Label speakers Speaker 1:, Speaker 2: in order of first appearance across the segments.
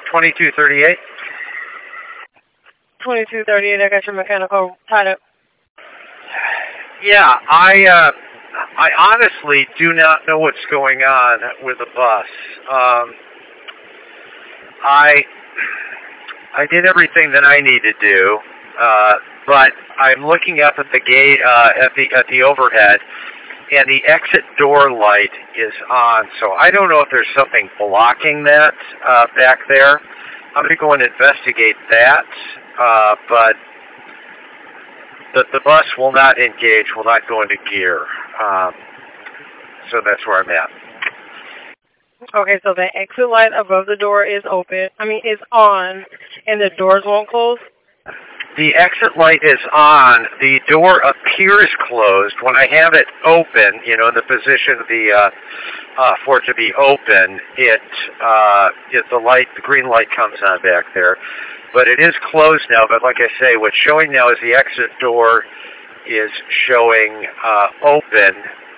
Speaker 1: 2238.
Speaker 2: 2238, I got your mechanical tied up.
Speaker 1: Yeah, I honestly do not know what's going on with the bus. I did everything that I need to do, but I'm looking up at the gate at the overhead, and the exit door light is on. So I don't know if there's something blocking that back there. I'm going to go and investigate that, but the bus will not engage, will not go into gear. So that's where I'm at.
Speaker 2: Okay, so the exit light above the door is is on, and the doors won't close?
Speaker 1: The exit light is on. The door appears closed. When I have it open, in the position for it to be open, the green light comes on back there. But it is closed now. But like I say, what's showing now is the exit door is showing open.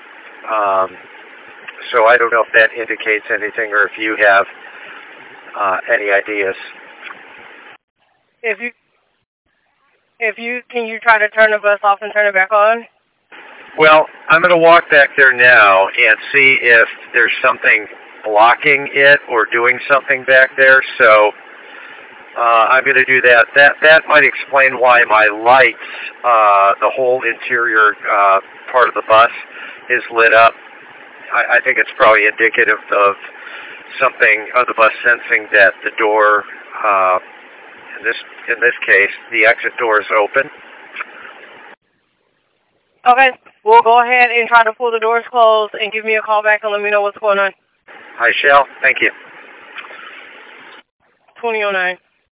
Speaker 1: So I don't know if that indicates anything, or if you have any ideas.
Speaker 2: Can you try to turn the bus off and turn it back on?
Speaker 1: Well, I'm going to walk back there now and see if there's something blocking it or doing something back there. So I'm going to do that. That might explain why my lights, the whole interior part of the bus, is lit up. I think it's probably indicative of something of the bus sensing that the door, in this case, the exit door is open.
Speaker 2: Okay, we'll go ahead and try to pull the doors closed and give me a call back and let me know what's going on.
Speaker 1: I shall. Thank you.
Speaker 2: 2009.